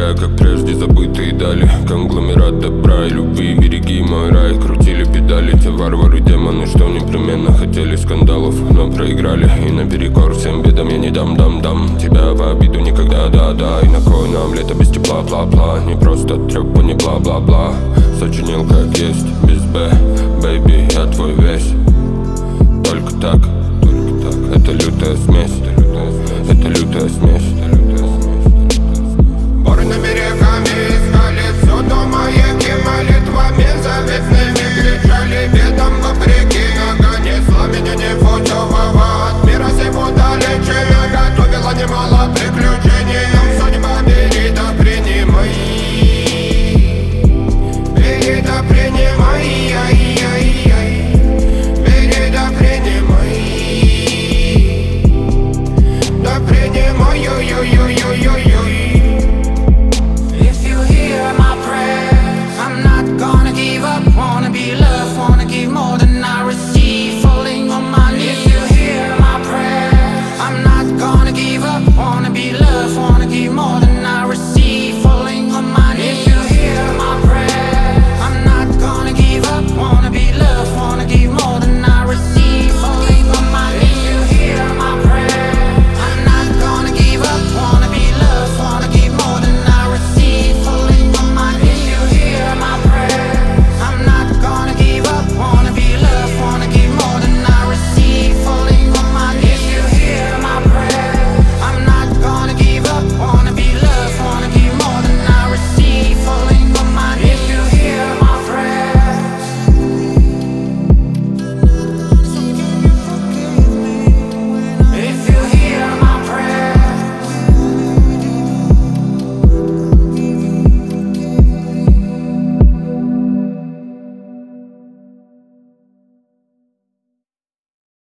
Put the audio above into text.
теряя, как прежде забытые дали. Конгломерат добра и любви, береги мой рай. Крутили педали те варвары, демоны, что непременно хотели скандалов, но проиграли. И наперекор всем бедам я не дам тебя в обиду никогда, да-да. И на кой нам лето без тепла, бла-бла. Не просто трёпа, не бла-бла-бла. Сочинил как есть, без Б, бэйби, я твой весь. Только так, это лютая смесь, это лютая смесь.